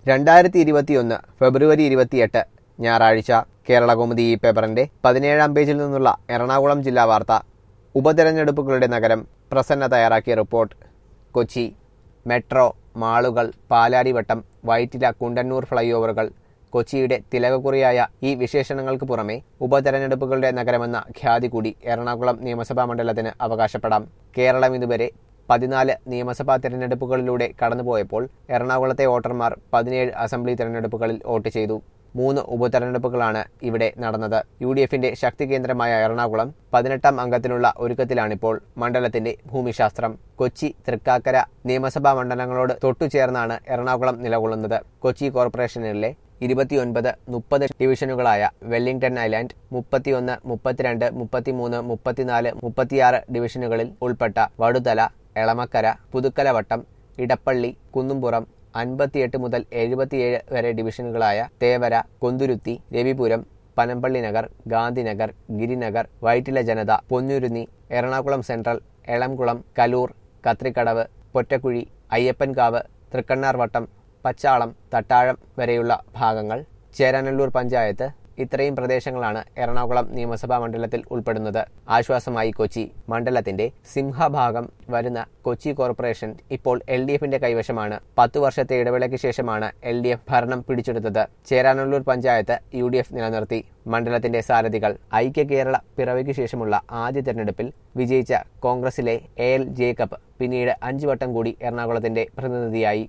2021 ഫെബ്രുവരി 28 ഞായറാഴ്ച കേരളകൗമുദി ഈ പേപ്പറിന്റെ 17-ാം പേജിൽ നിന്നുള്ള എറണാകുളം ജില്ലാ വാർത്ത. ഉപതെരഞ്ഞെടുപ്പുകളുടെ നഗരം. പ്രസന്ന തയ്യാറാക്കിയ റിപ്പോർട്ട്. കൊച്ചി. മെട്രോ, മാളുകൾ, പാലാരിവട്ടം, വൈറ്റില, കുണ്ടന്നൂർ ഫ്ലൈഓവറുകൾ. കൊച്ചിയുടെ തിലകക്കുറിയായ ഈ വിശേഷണങ്ങൾക്ക് പുറമെ ഉപതെരഞ്ഞെടുപ്പുകളുടെ നഗരമെന്ന ഖ്യാതി കൂടി എറണാകുളം നിയമസഭാ മണ്ഡലത്തിന് അവകാശപ്പെടാം. കേരളം ഇതുവരെ 14 നിയമസഭാ തെരഞ്ഞെടുപ്പുകളിലൂടെ കടന്നുപോയപ്പോൾ എറണാകുളത്തെ വോട്ടർമാർ 17 അസംബ്ലി തെരഞ്ഞെടുപ്പുകളിൽ വോട്ട് ചെയ്തു. 3 ഉപതെരഞ്ഞെടുപ്പുകളാണ് ഇവിടെ നടന്നത്. UDFന്റെ ശക്തി കേന്ദ്രമായ എറണാകുളം 18-ാം അംഗത്തിനുള്ള ഒരുക്കത്തിലാണിപ്പോൾ. മണ്ഡലത്തിന്റെ ഭൂമിശാസ്ത്രം. കൊച്ചി, തൃക്കാക്കര നിയമസഭാ മണ്ഡലങ്ങളോട് തൊട്ടുചേർന്നാണ് എറണാകുളം നിലകൊള്ളുന്നത്. കൊച്ചി കോർപ്പറേഷനിലെ 29, 30 ഡിവിഷനുകളായ വെല്ലിംഗ്ടൺ ഐലൻഡ്, 31, 32, 33, 34, 36 ഡിവിഷനുകളിൽ ഉൾപ്പെട്ട വടുതല, എളമക്കര, പുതുക്കലവട്ടം, ഇടപ്പള്ളി, കുന്നുംപുറം, 58 മുതൽ 77 വരെ ഡിവിഷനുകളായ തേവര, കൊന്തുരുത്തി, രവിപുരം, പനമ്പള്ളി നഗർ, ഗാന്ധിനഗർ, ഗിരിനഗർ, വൈറ്റില ജനത, പൊന്നുരുന്നി, എറണാകുളം സെൻട്രൽ, എളംകുളം, കലൂർ, കത്രിക്കടവ്, പൊറ്റക്കുഴി, അയ്യപ്പൻകാവ്, തൃക്കണ്ണാർവട്ടം, പച്ചാളം, തട്ടാഴം വരെയുള്ള ഭാഗങ്ങൾ, ചേരാനല്ലൂർ പഞ്ചായത്ത്. ഇത്രയും പ്രദേശങ്ങളാണ് എറണാകുളം നിയമസഭാ മണ്ഡലത്തിൽ ഉൾപ്പെടുന്നത്. ആശ്വാസമായി കൊച്ചി. മണ്ഡലത്തിന്റെ സിംഹഭാഗം വരുന്ന കൊച്ചി കോർപ്പറേഷൻ ഇപ്പോൾ LDFന്റെ കൈവശമാണ്. 10 വർഷത്തെ ഇടവേളയ്ക്ക് ശേഷമാണ് LDF ഭരണം പിടിച്ചെടുത്തത്. ചേരാനല്ലൂർ പഞ്ചായത്ത് UDF നിലനിർത്തി. മണ്ഡലത്തിന്റെ സാരഥികൾ. ഐക്യ കേരള പിറവിക്ക് ശേഷമുള്ള ആദ്യ തെരഞ്ഞെടുപ്പിൽ വിജയിച്ച കോൺഗ്രസിലെ AL ജേക്കബ് പിന്നീട് 5 വട്ടം കൂടി എറണാകുളത്തിന്റെ പ്രതിനിധിയായി.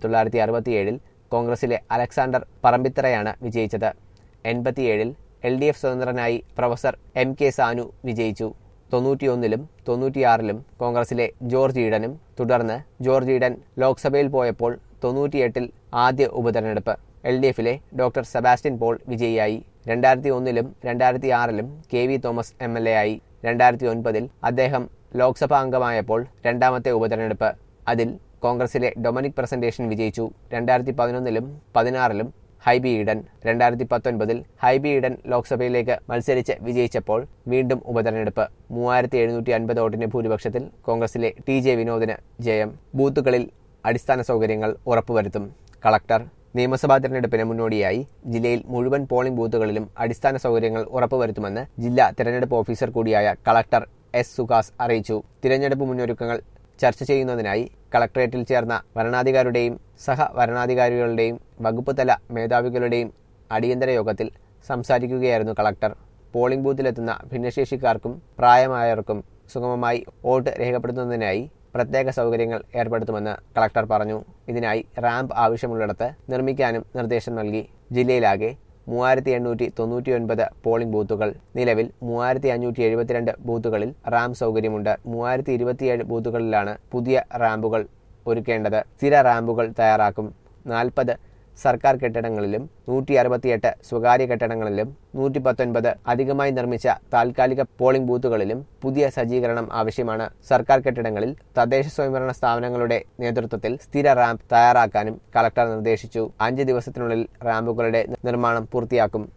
1967 കോൺഗ്രസിലെ അലക്സാണ്ടർ പറമ്പിത്തറയാണ് വിജയിച്ചത്. 87 LDF സ്വതന്ത്രനായി പ്രൊഫസർ MK സാനു വിജയിച്ചു. 91 96 കോൺഗ്രസിലെ ജോർജ് ഈഡനും. തുടർന്ന് ജോർജ് ഈഡൻ ലോക്സഭയിൽ പോയപ്പോൾ 98 ആദ്യ ഉപതെരഞ്ഞെടുപ്പ്. LDFലെ ഡോക്ടർ സെബാസ്റ്റ്യൻ പോൾ വിജയിയായി. 2001 2006 KV തോമസ് MLA ആയി. 2009 അദ്ദേഹം ലോക്സഭാ അംഗമായപ്പോൾ രണ്ടാമത്തെ ഉപതെരഞ്ഞെടുപ്പ്. അതിൽ കോൺഗ്രസിലെ ഡൊമിനിക് പ്രസന്റേഷൻ വിജയിച്ചു. 2011 16 ഹൈബി ഈഡൻ. 2019 ഹൈബി ഈഡൻ ലോക്സഭയിലേക്ക് മത്സരിച്ച് വിജയിച്ചപ്പോൾ വീണ്ടും ഉപതെരഞ്ഞെടുപ്പ്. 3750 വോട്ടിന്റെ ഭൂരിപക്ഷത്തിൽ കോൺഗ്രസിലെ TJ വിനോദിന് ജയം. ബൂത്തുകളിൽ അടിസ്ഥാന സൗകര്യങ്ങൾ ഉറപ്പുവരുത്തും. കളക്ടർ. നിയമസഭാ തെരഞ്ഞെടുപ്പിന് മുന്നോടിയായി ജില്ലയിൽ മുഴുവൻ പോളിംഗ് ബൂത്തുകളിലും അടിസ്ഥാന സൗകര്യങ്ങൾ ഉറപ്പുവരുത്തുമെന്ന് ജില്ലാ തെരഞ്ഞെടുപ്പ് ഓഫീസർ കൂടിയായ കളക്ടർ S സുഹാസ് അറിയിച്ചു. തിരഞ്ഞെടുപ്പ് മുന്നൊരുക്കങ്ങൾ ചർച്ച ചെയ്യുന്നതിനായി കളക്ടറേറ്റിൽ ചേർന്ന വരണാധികാരികളുടെയും സഹവരണാധികാരികളുടെയും വകുപ്പ് തല മേധാവികളുടെയും അടിയന്തര യോഗത്തിൽ സംസാരിക്കുകയായിരുന്നു കളക്ടർ. പോളിംഗ് ബൂത്തിലെത്തുന്ന ഭിന്നശേഷിക്കാർക്കും പ്രായമായവർക്കും സുഗമമായി വോട്ട് രേഖപ്പെടുത്തുന്നതിനായി പ്രത്യേക സൗകര്യങ്ങൾ ഏർപ്പെടുത്തുമെന്ന് കളക്ടർ പറഞ്ഞു. ഇതിനായി റാമ്പ് ആവശ്യമുള്ളിടത്ത് നിർമ്മിക്കാനും നിർദ്ദേശം നൽകി. ജില്ലയിലാകെ 3899 പോളിംഗ് ബൂത്തുകൾ. നിലവിൽ 3572 ബൂത്തുകളിൽ റാമ്പ് സൗകര്യമുണ്ട്. 3027 ബൂത്തുകളിലാണ് പുതിയ റാമ്പുകൾ ഒരുക്കേണ്ടത്. സ്ഥിര റാമ്പുകൾ തയ്യാറാക്കും. 40 സർക്കാർ കെട്ടിടങ്ങളിലും 168 സ്വകാര്യ കെട്ടിടങ്ങളിലും 119 അധികമായി നിർമ്മിച്ച താൽക്കാലിക പോളിംഗ് ബൂത്തുകളിലും പുതിയ സജ്ജീകരണം ആവശ്യമാണ്. സർക്കാർ കെട്ടിടങ്ങളിൽ തദ്ദേശ സ്വയംഭരണ സ്ഥാപനങ്ങളുടെ നേതൃത്വത്തിൽ സ്ഥിര റാമ്പ് തയ്യാറാക്കാനും കളക്ടർ നിർദ്ദേശിച്ചു. 5 ദിവസത്തിനുള്ളിൽ റാമ്പുകളുടെ നിർമ്മാണം പൂർത്തിയാക്കും.